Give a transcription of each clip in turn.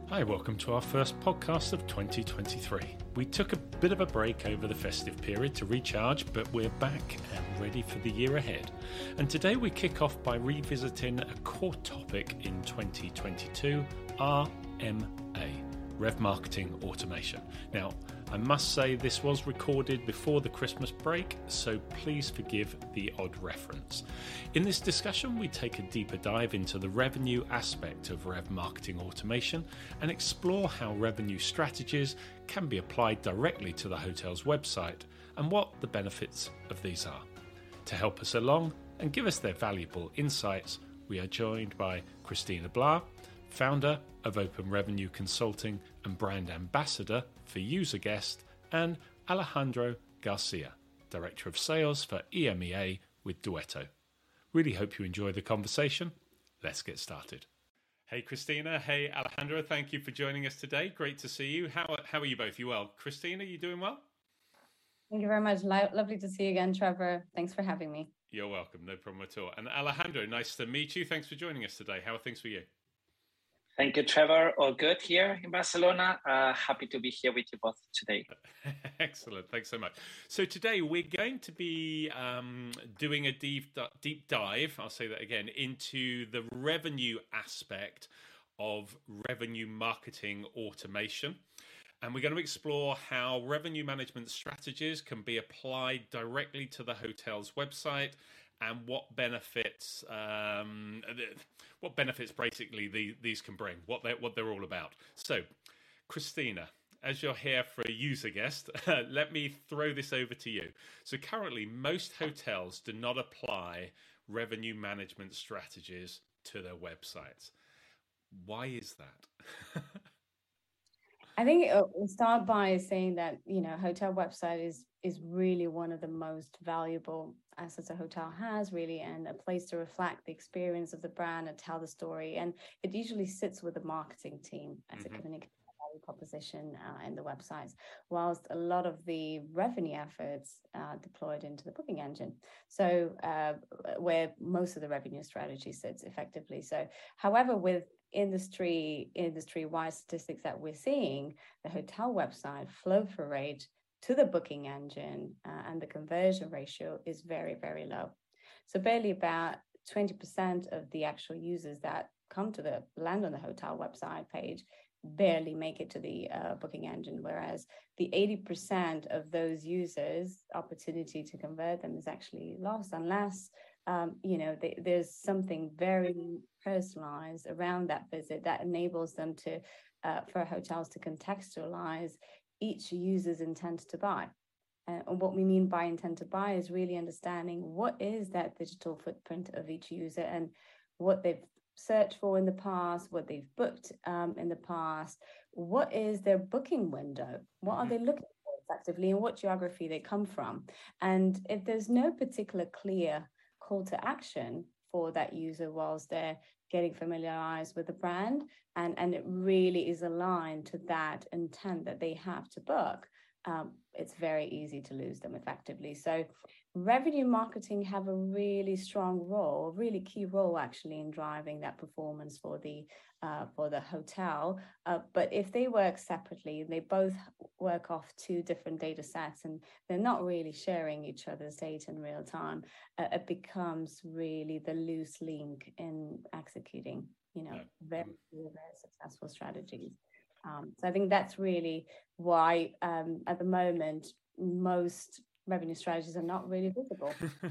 Hi, welcome to our first podcast of 2023. We took a bit of a break over the festive period to recharge, but we're back and ready for the year ahead. And today we kick off by revisiting a core topic in 2022, RMA, Rev Marketing Automation. Now, I must say this was recorded before the Christmas break, so please forgive the odd reference. In this discussion, we take a deeper dive into the revenue aspect of Rev Marketing Automation and explore how revenue strategies can be applied directly to the hotel's website and what the benefits of these are. To help us along and give us their valuable insights, we are joined by Christina Blah, founder of Open Revenue Consulting and brand ambassador for UserGuest, and Alejandro Garcia, director of sales for EMEA with Duetto. Really hope you enjoy the conversation. Let's get started. Hey Christina, hey Alejandro, thank you for joining us today. Great to see you. How are you both? You well? Christina, you doing well? Thank you very much. Lovely to see you again, Trevor. Thanks for having me. You're welcome. No problem at all. And Alejandro, nice to meet you. Thanks for joining us today. How are things for you? Thank you, Trevor. All good here in Barcelona. Happy to be here with you both today. Excellent. Thanks so much. So today we're going to be doing a deep dive, I'll say that again, into the revenue aspect of revenue marketing automation. And we're going to explore how revenue management strategies can be applied directly to the hotel's website and what benefits basically these can bring, what they're all about. So, Christina, as you're here for a UserGuest, let me throw this over to you. So currently, most hotels do not apply revenue management strategies to their websites. Why is that? I think we'll start by saying that, hotel website is really one of the most valuable assets a hotel has, really, and a place to reflect the experience of the brand and tell the story. And it usually sits with the marketing team as a communication value proposition in the websites, whilst a lot of the revenue efforts are deployed into the booking engine. So where most of the revenue strategy sits effectively. So, however, with industry-wide statistics that we're seeing, the hotel website flow-through rate to the booking engine and the conversion ratio is very, very low. So barely about 20% of the actual users that land on the hotel website page barely make it to the booking engine, whereas the 80% of those users, opportunity to convert them is actually lost unless there's something very personalized around that visit that enables them to, for hotels to contextualize each user's intent to buy. And what we mean by intent to buy is really understanding what is that digital footprint of each user and what they've searched for in the past, what they've booked in the past, what is their booking window, what are they looking for effectively, and what geography they come from. And if there's no particular clear call to action for that user whilst they're getting familiarized with the brand, and it really is aligned to that intent that they have to book, it's very easy to lose them effectively. So revenue marketing have a really strong role, really key role actually in driving that performance for the hotel. But if they work separately, they both work off two different data sets and they're not really sharing each other's data in real time, it becomes really the loose link in executing, very, very successful strategies. So I think that's really why at the moment, most revenue strategies are not really visible.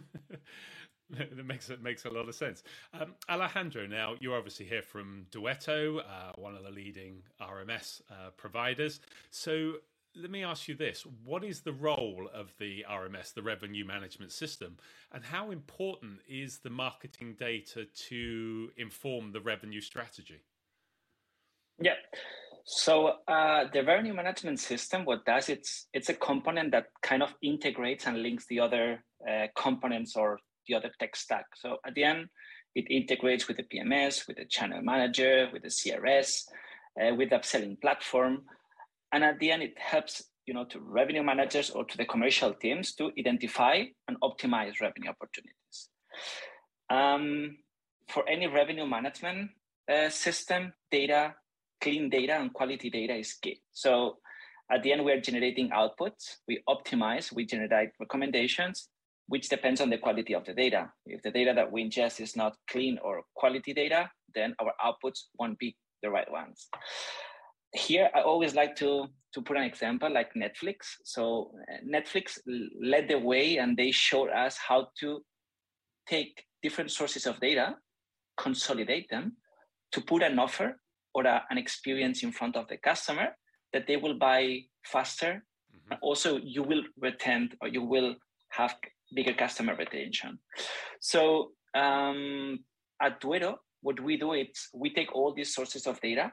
That makes a lot of sense. Alejandro, now you're obviously here from Duetto, one of the leading RMS providers. So let me ask you this. What is the role of the RMS, the revenue management system, and how important is the marketing data to inform the revenue strategy? Yeah. So the revenue management system, what does, it's a component that kind of integrates and links the other components or the other tech stack. So at the end, it integrates with the PMS, with the channel manager, with the CRS, with the upselling platform. And at the end, it helps, to revenue managers or to the commercial teams to identify and optimize revenue opportunities. For any revenue management system, data clean data and quality data is key. So at the end, we are generating outputs, we optimize, we generate recommendations, which depends on the quality of the data. If the data that we ingest is not clean or quality data, then our outputs won't be the right ones. Here, I always like to put an example like Netflix. So Netflix led the way and they showed us how to take different sources of data, consolidate them to put an offer or an experience in front of the customer that they will buy faster. Mm-hmm. And also, you will retain or you will have bigger customer retention. So at Duero, what we do is we take all these sources of data,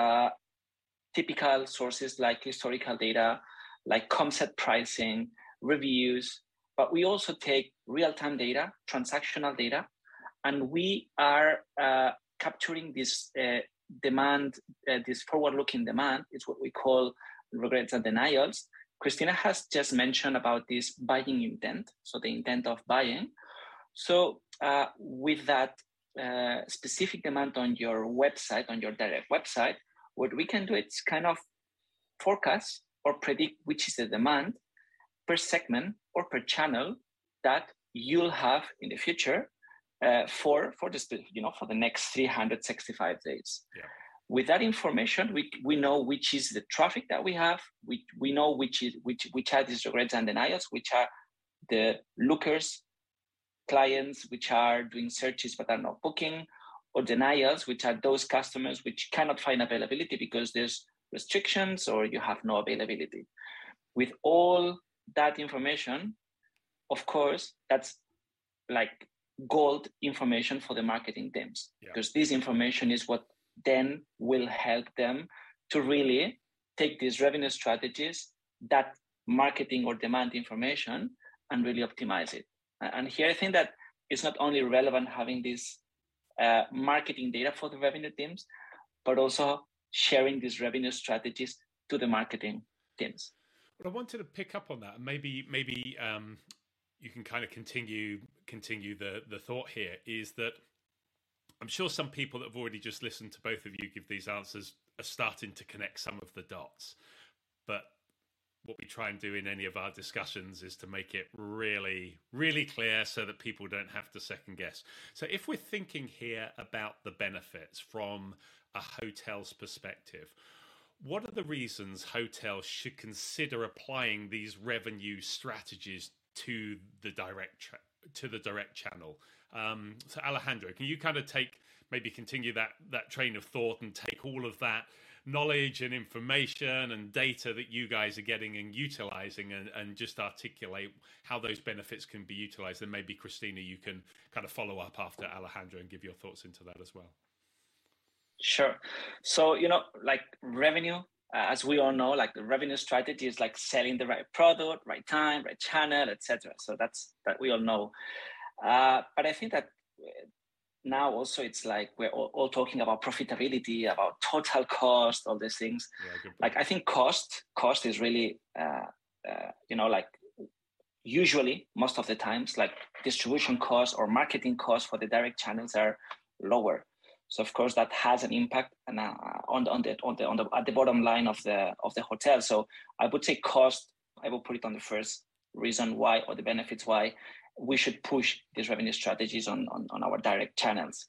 typical sources like historical data, like ComSet pricing, reviews, but we also take real-time data, transactional data, and we are capturing this demand, this forward-looking demand. It's what we call regrets and denials. Christina has just mentioned about this buying intent, so the intent of buying. So with that specific demand on your website, on your direct website, what we can do is kind of forecast or predict which is the demand per segment or per channel that you'll have in the future for the next 365 days. Yeah. With that information, we know which is the traffic that we have. We know which are these regrets and denials, which are the lookers, clients which are doing searches but are not booking, or denials, which are those customers which cannot find availability because there's restrictions or you have no availability. With all that information, of course, that's like gold information for the marketing teams, because this information is what then will help them to really take these revenue strategies, that marketing or demand information, and really optimize it. And here I think that it's not only relevant having this marketing data for the revenue teams, but also sharing these revenue strategies to the marketing teams. But I wanted to pick up on that, and maybe you can kind of continue the thought here. Is that I'm sure some people that have already just listened to both of you give these answers are starting to connect some of the dots, but what we try and do in any of our discussions is to make it really, really clear so that people don't have to second guess. So if we're thinking here about the benefits from a hotel's perspective, what are the reasons hotels should consider applying these revenue strategies to the direct channel? So Alejandro, can you kind of continue that train of thought and take all of that knowledge and information and data that you guys are getting and utilizing and just articulate how those benefits can be utilized? And maybe Christina, you can kind of follow up after Alejandro and give your thoughts into that as well. Sure. So, like revenue, as we all know, like the revenue strategy is like selling the right product, right time, right channel, etc. So that we all know. But I think that now also it's like we're all talking about profitability, about total cost, all these things. Yeah, like I think cost is really, like usually most of the times, like distribution costs or marketing costs for the direct channels are lower. So of course that has an impact at the bottom line of the hotel. So I would say cost. I will put it on the first reason why, or the benefits why we should push these revenue strategies on our direct channels.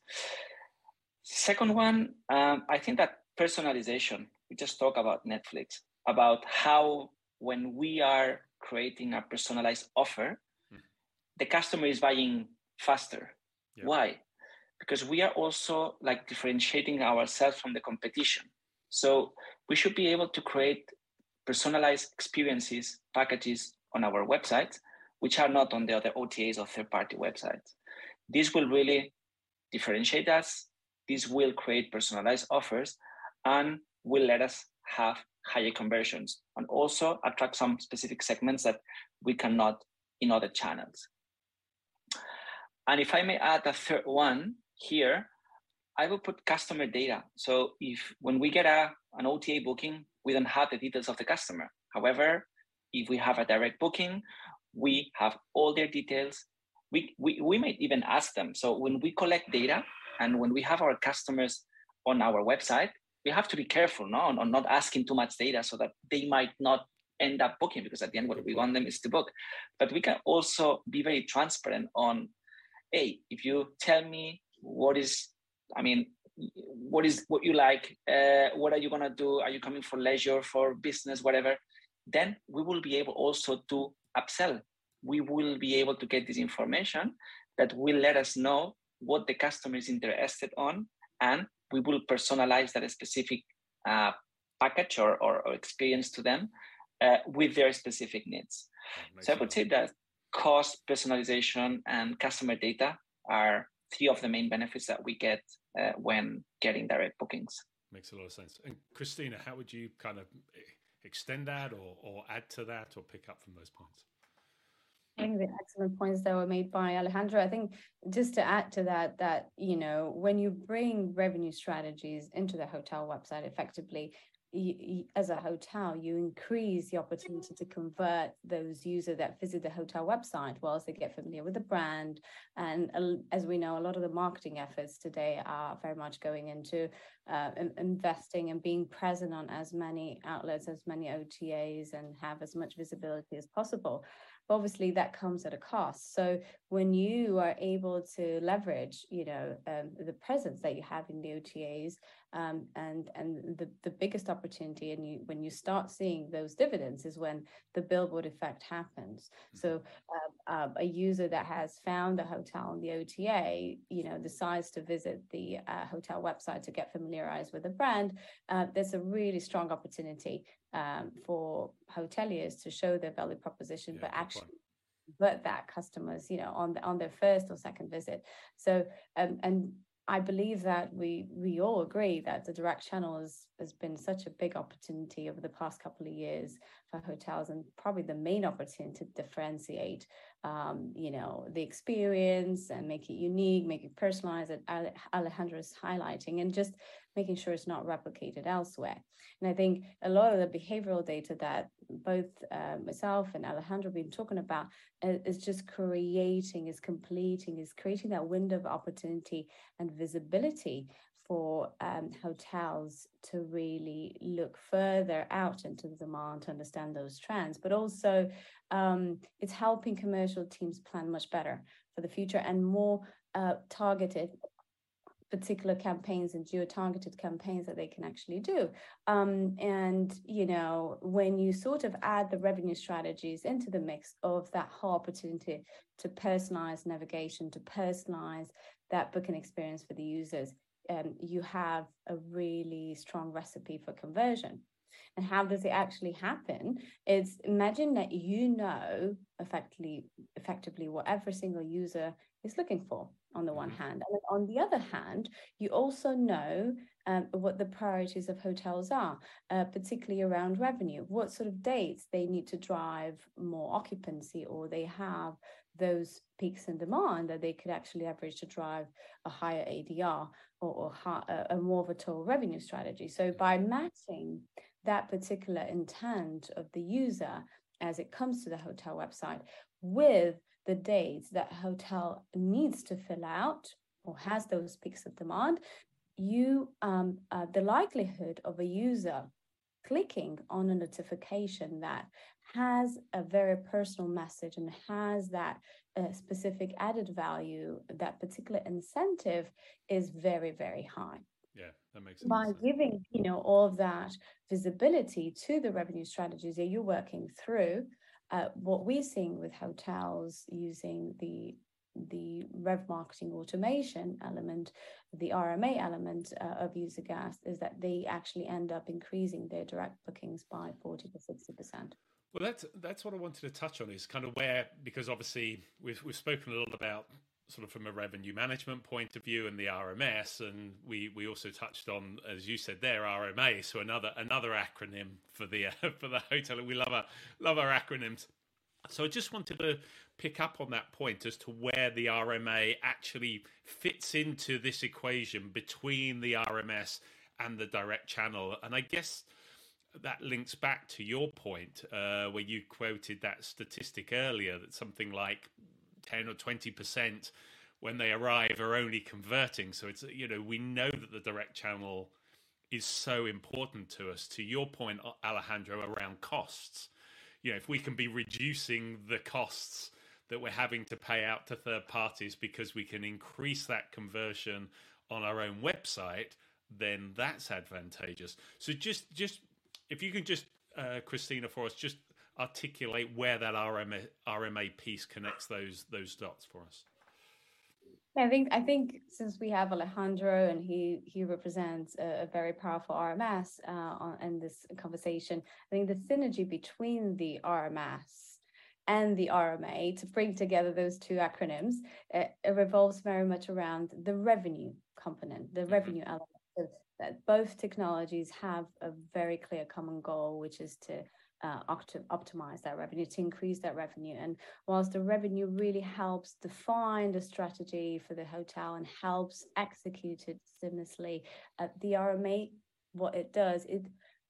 Second one, I think that personalization. We just talked about Netflix, about how when we are creating a personalized offer, the customer is buying faster. Yeah. Why? Because we are also like differentiating ourselves from the competition. So we should be able to create personalized experiences, packages on our website, which are not on the other OTAs or third-party websites. This will really differentiate us. This will create personalized offers and will let us have higher conversions and also attract some specific segments that we cannot in other channels. And if I may add a third one here, I will put customer data. So when we get an OTA booking, we don't have the details of the customer. However, if we have a direct booking, we have all their details. We might even ask them. So when we collect data and when we have our customers on our website, we have to be careful, no, on not asking too much data so that they might not end up booking, because at the end what we want them is to book. But we can also be very transparent on, hey, if you tell me what you like, what are you gonna do? Are you coming for leisure, for business, whatever? Then we will be able also to upsell. We will be able to get this information that will let us know what the customer is interested on, and we will personalize that specific package or experience to them with their specific needs. So I would say that cost, personalization, and customer data are three of the main benefits that we get when getting direct bookings. Makes a lot of sense. And Christina, how would you kind of extend that or add to that or pick up from those points? I think the excellent points that were made by Alejandro. I think just to add to that, when you bring revenue strategies into the hotel website effectively, as a hotel, you increase the opportunity to convert those users that visit the hotel website whilst they get familiar with the brand. And as we know, a lot of the marketing efforts today are very much going into investing and being present on as many outlets, as many OTAs, and have as much visibility as possible. But obviously, that comes at a cost. So when you are able to leverage, the presence that you have in the OTAs, and the biggest opportunity, and when you start seeing those dividends, is when the billboard effect happens. So a user that has found a hotel on the OTA, decides to visit the hotel website to get familiarized with the brand. There's a really strong opportunity for hoteliers to show their value proposition, but actually convert that customers, on their first or second visit. So, and I believe that we all agree that the direct channel has been such a big opportunity over the past couple of years for hotels, and probably the main opportunity to differentiate, the experience and make it unique, make it personalized, that Alejandro is highlighting, and just making sure it's not replicated elsewhere. And I think a lot of the behavioral data that both myself and Alejandro have been talking about is just creating that window of opportunity and visibility for hotels to really look further out into the demand to understand those trends. But also it's helping commercial teams plan much better for the future and more targeted particular campaigns and geo-targeted campaigns that they can actually do. And, when you sort of add the revenue strategies into the mix of that whole opportunity to personalize navigation, to personalize that booking experience for the users, you have a really strong recipe for conversion. And how does it actually happen? It's imagine that effectively what every single user is looking for on the one hand. And on the other hand, you also know what the priorities of hotels are, particularly around revenue, what sort of dates they need to drive more occupancy, or they have those peaks in demand that they could actually average to drive a higher ADR or a more of a total revenue strategy. So by matching that particular intent of the user as it comes to the hotel website with the dates that hotel needs to fill out or has those peaks of demand, the likelihood of a user clicking on a notification that has a very personal message and has that specific added value, that particular incentive is very, very high. Yeah, that makes sense. By giving, all of that visibility to the revenue strategies that you're working through, what we're seeing with hotels using the rev marketing automation element, the RMA element of UserGas, is that they actually end up increasing their direct bookings by 40 to 60%. Well, that's what I wanted to touch on, is kind of where, because obviously we've spoken a lot about sort of from a revenue management point of view and the RMS, and we also touched on, as you said there, RMA, so another acronym for the hotel. We love our acronyms. So I just wanted to pick up on that point as to where the RMA actually fits into this equation between the RMS and the direct channel. And I guess that links back to your point where you quoted that statistic earlier, that something like 10 or 20% when they arrive are only converting. So it's, we know that the direct channel is so important to us. To your point, Alejandro, around costs, if we can be reducing the costs that we're having to pay out to third parties because we can increase that conversion on our own website, then that's advantageous. So just if you can just, Christina, for us, just articulate where that RMA piece connects those dots for us. I think since we have Alejandro and he represents a very powerful RMS in this conversation, I think the synergy between the RMS and the RMA, to bring together those two acronyms, it revolves very much around the revenue component, the revenue element. So that both technologies have a very clear common goal, which is to optimize that revenue, to increase that revenue. And whilst the revenue really helps define the strategy for the hotel and helps execute it seamlessly, the RMA, what it does, it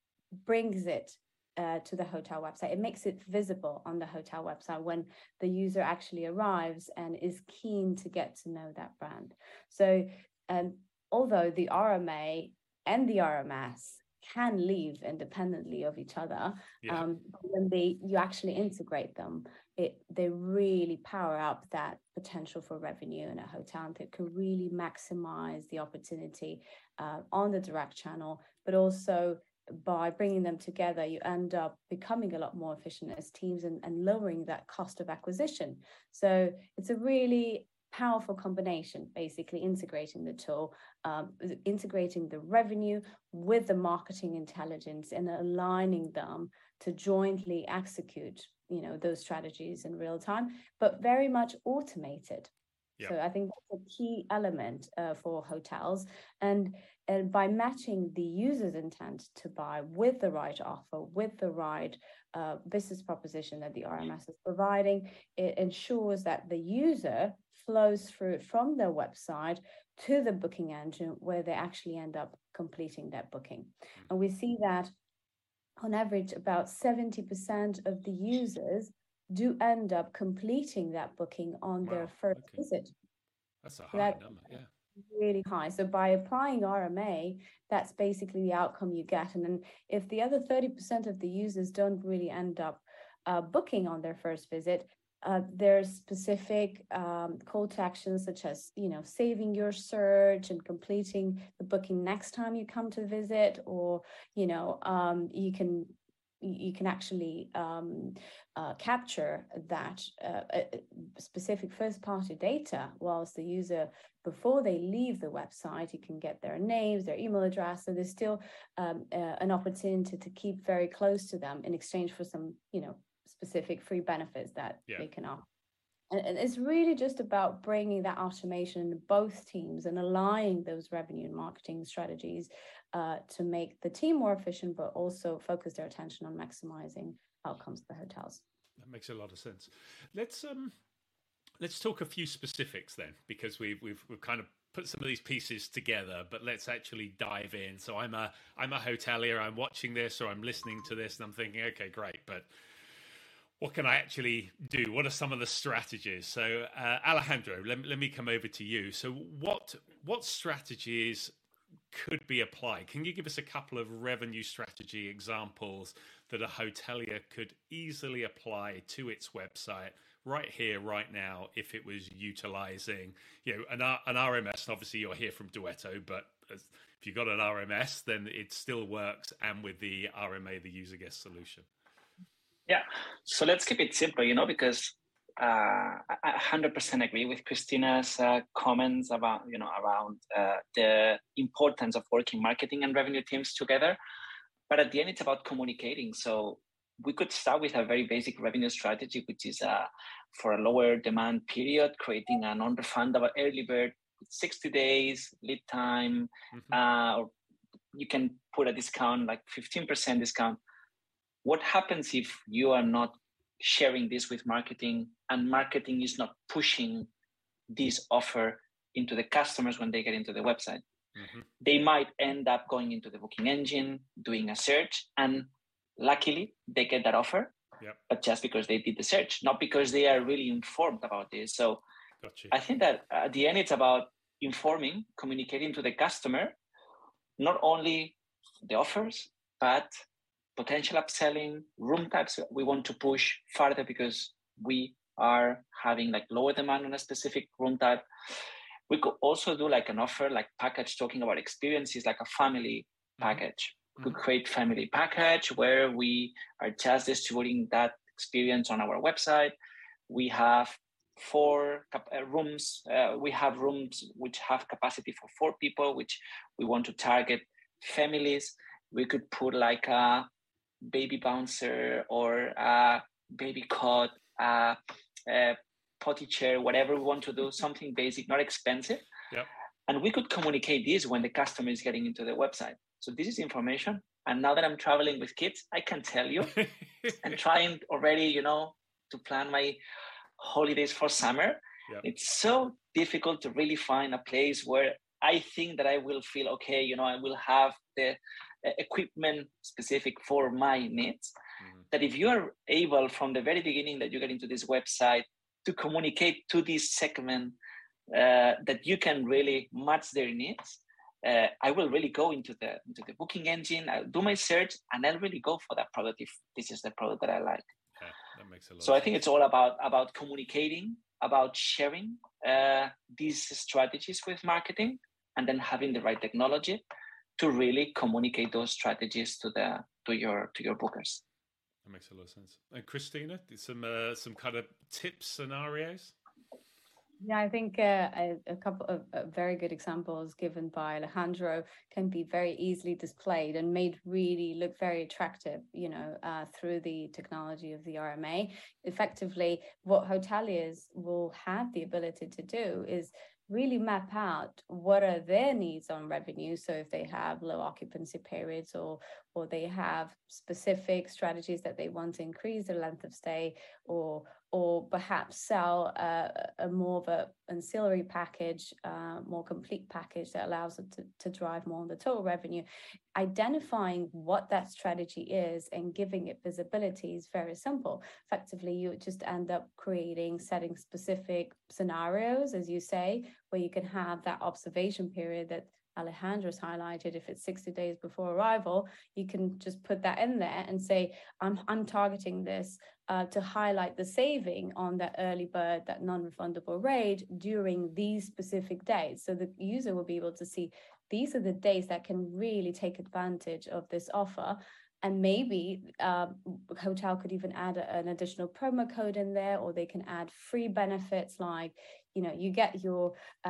brings it to the hotel website. It makes it visible on the hotel website when the user actually arrives and is keen to get to know that brand. So although the RMA and the RMS can live independently of each other, when you actually integrate them, they really power up that potential for revenue in a hotel, and they can really maximize the opportunity on the direct channel. But also by bringing them together, you end up becoming a lot more efficient as teams and lowering that cost of acquisition. So it's a really powerful combination, basically integrating the tool, integrating the revenue with the marketing intelligence and aligning them to jointly execute, those strategies in real time, but very much automated. Yeah. So I think that's a key element for hotels. And by matching the user's intent to buy with the right offer, with the right business proposition that the RMS is providing, it ensures that the user flows through from their website to the booking engine, where they actually end up completing that booking. And we see that on average, about 70% of the users do end up completing that booking on their first visit. That's a high number, yeah. Really high. So by applying RMA, that's basically the outcome you get. And then if the other 30% of the users don't really end up booking on their first visit, there's specific call to actions, such as saving your search and completing the booking next time you come to visit, or you can actually capture that specific first-party data whilst the user, before they leave the website, you can get their names, their email address. So there's still an opportunity to keep very close to them in exchange for some, specific free benefits that they can offer. And it's really just about bringing that automation in both teams and aligning those revenue and marketing strategies to make the team more efficient, but also focus their attention on maximizing outcomes for the hotels. That makes a lot of sense. Let's talk a few specifics then, because we've kind of put some of these pieces together, but let's actually dive in. So I'm a hotelier, I'm watching this or I'm listening to this and I'm thinking, okay, great, but what can I actually do? What are some of the strategies? So Alejandro, let me come over to you. So what strategies could be applied? Can you give us a couple of revenue strategy examples that a hotelier could easily apply to its website right here, right now, if it was utilizing, an RMS? And obviously you're here from Duetto, but if you've got an RMS, then it still works, and with the RMA, the user guest solution. Yeah, so let's keep it simple, because I 100% agree with Christina's comments about, around the importance of working marketing and revenue teams together. But at the end, it's about communicating. So we could start with a very basic revenue strategy, which is for a lower demand period, creating a non-refundable early bird with 60 days lead time. Or you can put a discount, like 15% discount. What happens if you are not sharing this with marketing, and marketing is not pushing this offer into the customers when they get into the website? They might end up going into the booking engine, doing a search, and luckily they get that offer, but just because they did the search, not because they are really informed about this. So I think that at the end, it's about informing, communicating to the customer, not only the offers, but potential upselling, room types we want to push further because we are having like lower demand on a specific room type. We could also do like an offer, like package talking about experiences, like a family package. We could create family package where we are just distributing that experience on our website. We have 4 rooms. We have rooms which have capacity for 4 people, which we want to target families. We could put like a baby bouncer or a baby cot, a potty chair, whatever we want to do, something basic, not expensive. Yep. And we could communicate this when the customer is getting into the website. So this is information. And now that I'm traveling with kids, I can tell you, I'm trying already, to plan my holidays for summer. Yep. It's so difficult to really find a place where I think that I will feel okay, I will have the equipment specific for my needs. That if you are able from the very beginning that you get into this website to communicate to this segment that you can really match their needs, I will really go into the booking engine, I'll do my search, and I'll really go for that product if this is the product that I like. Yeah, that makes a lot So of I think sense. it's all about communicating, about sharing these strategies with marketing, and then having the right technology to really communicate those strategies to your bookers. That makes a lot of sense. And Christina, some kind of tips, scenarios? Yeah, I think a couple of very good examples given by Alejandro can be very easily displayed and made really look very attractive, through the technology of the RMA. Effectively, what hoteliers will have the ability to do is really map out what are their needs on revenue. So if they have low occupancy periods or they have specific strategies that they want to increase the length of stay or perhaps sell a more of a ancillary package, more complete package that allows them to drive more on the total revenue. Identifying what that strategy is and giving it visibility is very simple. Effectively, you just end up setting specific scenarios, as you say, where you can have that observation period that Alejandro's highlighted. If it's 60 days before arrival, you can just put that in there and say, I'm targeting this to highlight the saving on that early bird, that non-refundable rate during these specific days. So the user will be able to see these are the days that can really take advantage of this offer. And maybe hotel could even add an additional promo code in there, or they can add free benefits like, you get your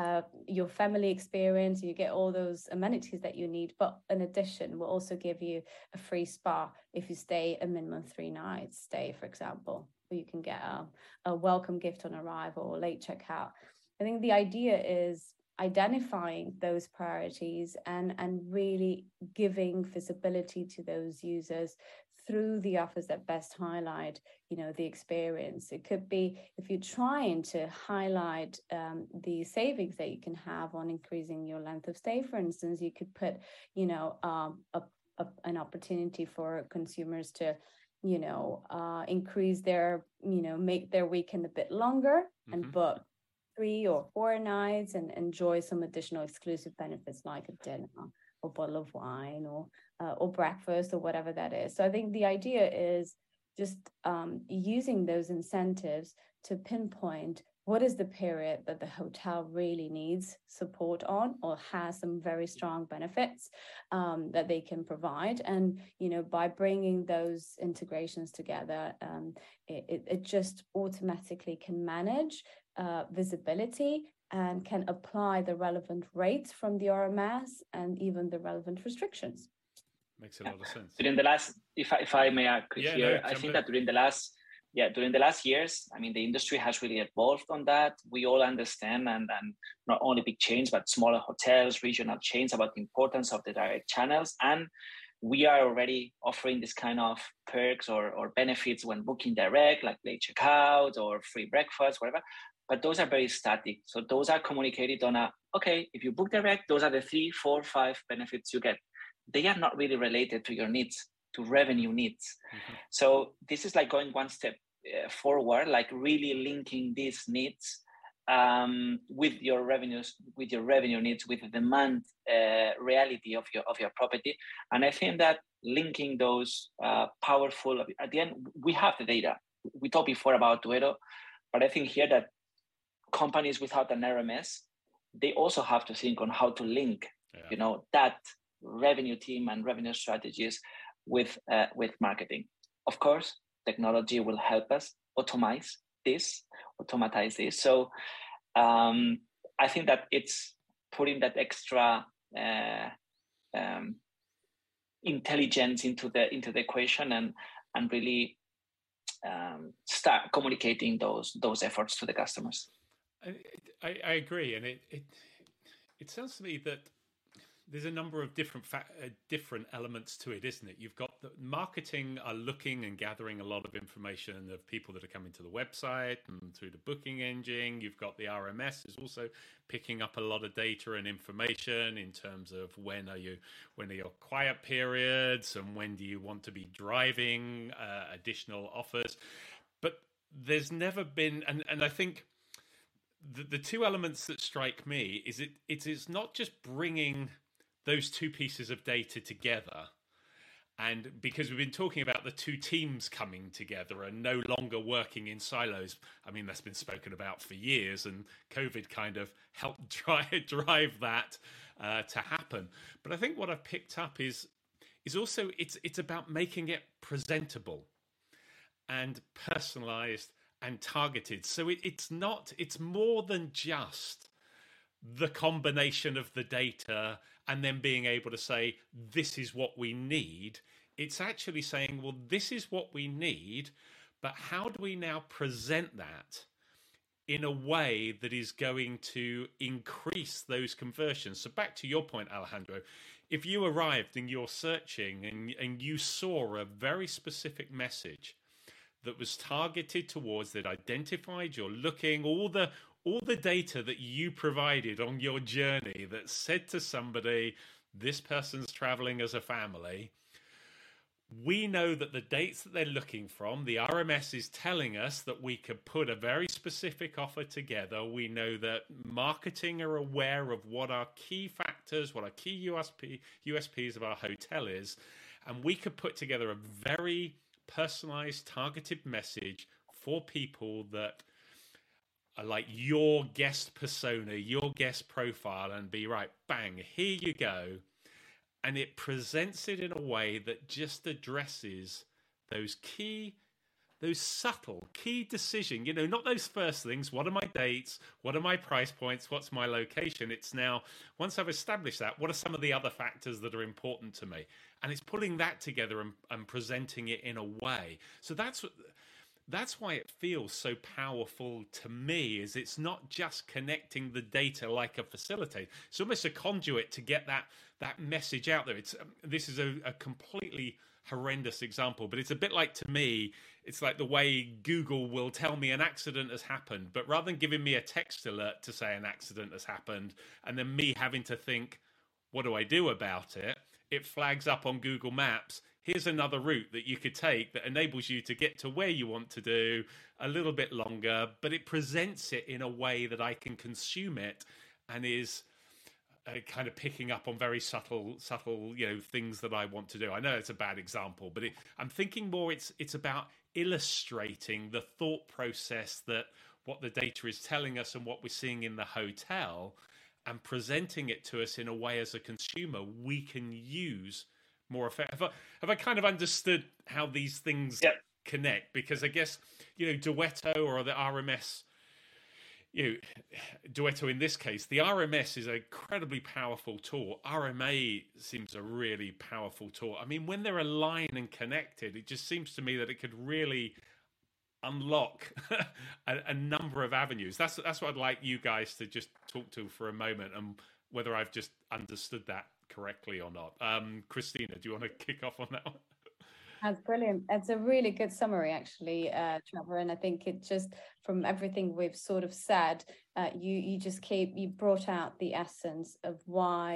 family experience, you get all those amenities that you need. But in addition, we'll also give you a free spa if you stay a minimum 3 nights stay, for example, or you can get a welcome gift on arrival or late checkout. I think the idea is identifying those priorities and really giving visibility to those users through the offers that best highlight, the experience. It could be if you're trying to highlight the savings that you can have on increasing your length of stay, for instance, you could put, an opportunity for consumers to, increase their, make their weekend a bit longer and book 3 or 4 nights and enjoy some additional exclusive benefits like a dinner or bottle of wine or breakfast or whatever that is. So I think the idea is just using those incentives to pinpoint what is the period that the hotel really needs support on or has some very strong benefits that they can provide. And, by bringing those integrations together, it just automatically can manage visibility and can apply the relevant rates from the RMS and even the relevant restrictions. Makes a lot of sense. During the last, if I may add here, I think that during the last years, I mean, the industry has really evolved on that. We all understand, and not only big chains, but smaller hotels, regional chains, about the importance of the direct channels. And we are already offering this kind of perks or benefits when booking direct, like late checkout or free breakfast, whatever. But those are very static. So those are communicated on if you book direct, those are the 3, 4, 5 benefits you get. They are not really related to your needs, to revenue needs. So this is like going one step forward, like really linking these needs with your revenues, with your revenue needs, with the demand reality of your property. And I think that linking those powerful, at the end, we have the data. We talked before about Duetto, but I think here that companies without an RMS, they also have to think on how to link, that revenue team and revenue strategies with marketing. Of course, technology will help us automatize this. So I think that it's putting that extra intelligence into the equation and really start communicating those efforts to the customers. I agree, and it sounds to me that there's a number of different elements to it, isn't it? You've got the marketing are looking and gathering a lot of information of people that are coming to the website and through the booking engine. You've got the RMS is also picking up a lot of data and information in terms of when are your quiet periods and when do you want to be driving additional offers. But there's never been, and I think the two elements that strike me is it's not just bringing those two pieces of data together. And because we've been talking about the two teams coming together and no longer working in silos, I mean, that's been spoken about for years, and COVID kind of helped drive that to happen. But I think what I've picked up is also it's about making it presentable and personalized and targeted. So it's more than just the combination of the data and then being able to say, this is what we need. It's actually saying, well, this is what we need, but how do we now present that in a way that is going to increase those conversions? So back to your point, Alejandro, if you arrived and you're searching and you saw a very specific message that was targeted towards, that identified you're looking, all the data that you provided on your journey that said to somebody, this person's traveling as a family, we know that the dates that they're looking from, the RMS is telling us that we could put a very specific offer together. We know that marketing are aware of what our key factors, what our key USPs of our hotel is, and we could put together a very personalized, targeted message for people that are like your guest persona, your guest profile, and be right, bang, here you go. And it presents it in a way that just addresses those subtle key decisions, not those first things. What are my dates? What are my price points? What's my location? It's now, once I've established that, what are some of the other factors that are important to me? And it's putting that together and presenting it in a way. So that's why it feels so powerful to me, is it's not just connecting the data like a facilitator. It's almost a conduit to get that message out there. This is a completely horrendous example, but it's a bit like, to me, it's like the way Google will tell me an accident has happened, but rather than giving me a text alert to say an accident has happened and then me having to think, what do I do about it? It flags up on Google Maps, here's another route that you could take that enables you to get to where you want to do a little bit longer, but it presents it in a way that I can consume it and is kind of picking up on very subtle, things that I want to do. I know it's a bad example, but I'm thinking more it's about illustrating the thought process that what the data is telling us and what we're seeing in the hotel, and presenting it to us in a way as a consumer we can use more effective. Have I kind of understood how these things connect? Because I guess, Duetto or the RMS, Duetto in this case, the RMS is an incredibly powerful tool. RMA seems a really powerful tool. I mean, when they're aligned and connected, it just seems to me that it could really unlock a number of avenues. That's what I'd like you guys to just talk to for a moment, and whether I've just understood that correctly or not. Christina, do you want to kick off on that one? That's brilliant. It's a really good summary, actually, Trevor. And I think it just, from everything we've sort of said, you brought out the essence of why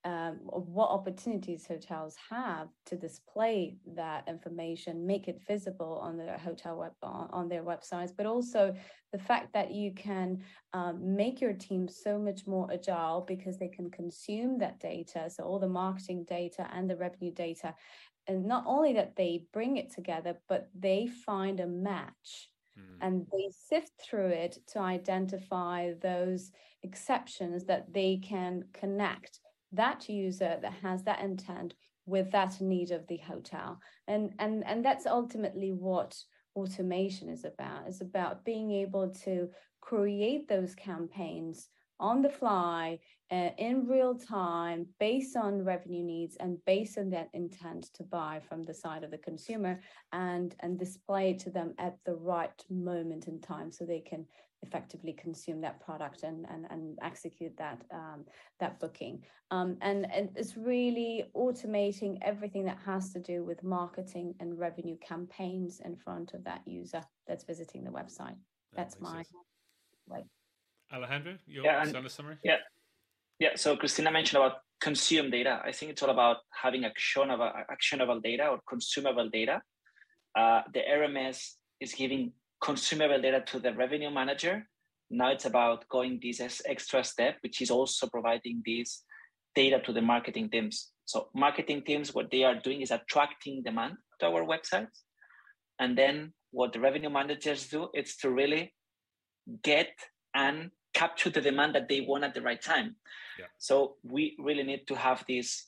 what opportunities hotels have to display that information, make it visible on their on their websites, but also the fact that you can make your team so much more agile because they can consume that data, so all the marketing data and the revenue data, and not only that they bring it together, but they find a match. And they sift through it to identify those exceptions that they can connect that user that has that intent with that need of the hotel. And that's ultimately what automation is about. It's about being able to create those campaigns on the fly, in real time, based on revenue needs and based on that intent to buy from the side of the consumer, and display it to them at the right moment in time so they can effectively consume that product and execute that booking. And it's really automating everything that has to do with marketing and revenue campaigns in front of that user that's visiting the website. That's my way. Alejandro, your summary? Yeah. So Christina mentioned about consume data. I think it's all about having actionable data or consumable data. The RMS is giving consumable data to the revenue manager. Now it's about going this extra step, which is also providing this data to the marketing teams. So marketing teams, what they are doing is attracting demand to our websites. And then what the revenue managers do is to really get and capture the demand that they want at the right time. Yeah. So we really need to have this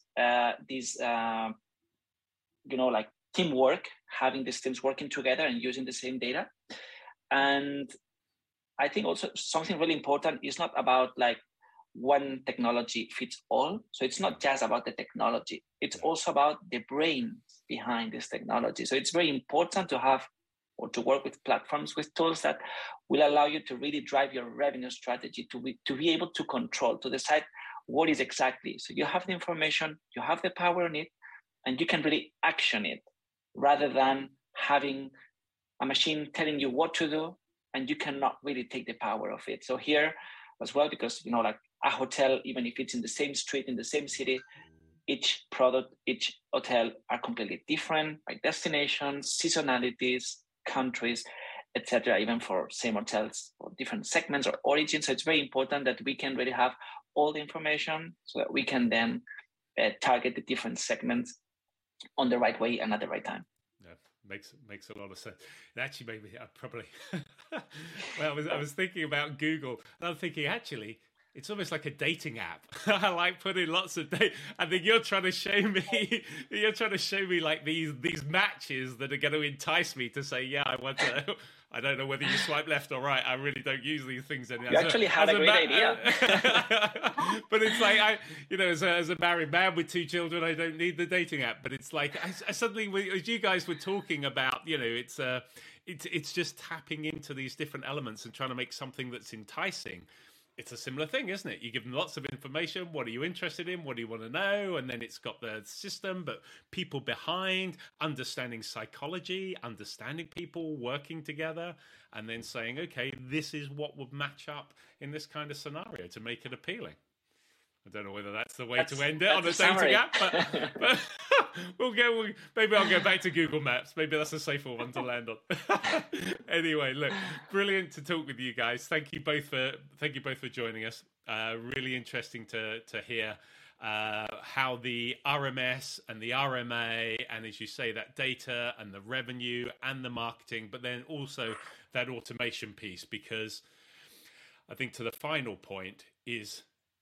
like teamwork, having these teams working together and using the same data. And I think also something really important is not about like one technology fits all. So it's not just about the technology. It's also about the brains behind this technology. So it's very important to have or to work with platforms, with tools that will allow you to really drive your revenue strategy, to be able to control, to decide what is exactly. So you have the information, you have the power on it, and you can really action it rather than having a machine telling you what to do and you cannot really take the power of it. So here as well, because like a hotel, even if it's in the same street, in the same city, each product, each hotel are completely different by destinations, seasonalities, countries, etc. Even for same hotels or different segments or origins. So it's very important that we can really have all the information so that we can then target the different segments on the right way and at the right time. Yeah, makes a lot of sense. It actually made me probably. Well, I was thinking about Google, and I'm thinking actually, it's almost like a dating app. I like putting lots of data. I think you're trying to show me like these matches that are going to entice me to say, yeah, I want to. I don't know whether you swipe left or right. I really don't use these things anymore. You actually had a great idea. But it's like as a married man with 2 children, I don't need the dating app. But it's like I suddenly, as you guys were talking about, it's just tapping into these different elements and trying to make something that's enticing. It's a similar thing, isn't it? You give them lots of information. What are you interested in? What do you want to know? And then it's got the system, but people behind, understanding psychology, understanding people working together, and then saying, okay, this is what would match up in this kind of scenario to make it appealing. I don't know whether that's the way to end it on a dating app, but maybe I'll go back to Google Maps. Maybe that's a safer one to land on. Anyway, look, brilliant to talk with you guys. Thank you both for joining us. Really interesting to hear how the RMS and the RMA, and as you say, that data and the revenue and the marketing, but then also that automation piece, because I think to the final point is,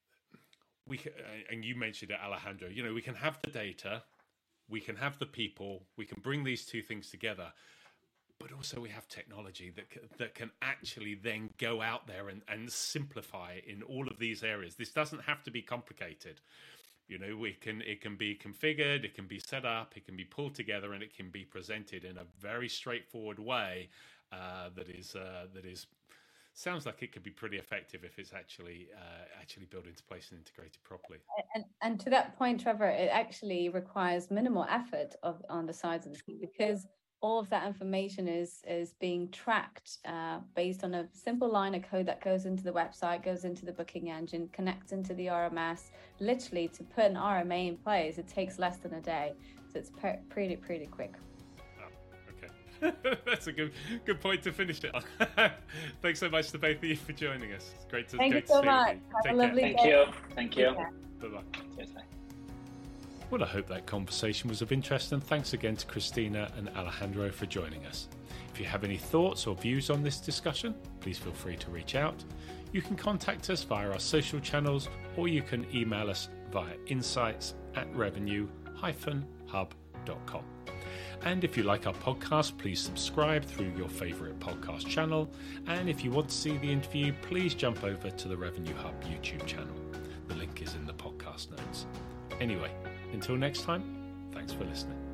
and you mentioned it, Alejandro, we can have the data, we can have the people, we can bring these two things together, but also we have technology that can actually then go out there and simplify in all of these areas. This doesn't have to be complicated. It can be configured, it can be set up, it can be pulled together, and it can be presented in a very straightforward way that is sounds like it could be pretty effective if it's actually built into place and integrated properly. And to that point, Trevor, it actually requires minimal effort on the sides of the team, because all of that information is being tracked based on a simple line of code that goes into the website, goes into the booking engine, connects into the RMS. Literally, to put an RMA in place, it takes less than a day. So it's pretty quick. Oh, okay. That's a good point to finish it on. Thanks so much to both of you for joining us. It's great to Thank you so much. Have a lovely day. Thank you. Bye-bye. Cheers, bye. Well, I hope that conversation was of interest, and thanks again to Christina and Alejandro for joining us. If you have any thoughts or views on this discussion, please feel free to reach out. You can contact us via our social channels, or you can email us via insights@revenue-hub.com. And if you like our podcast, please subscribe through your favourite podcast channel. And if you want to see the interview, please jump over to the Revenue Hub YouTube channel. The link is in the podcast notes. Anyway, until next time, thanks for listening.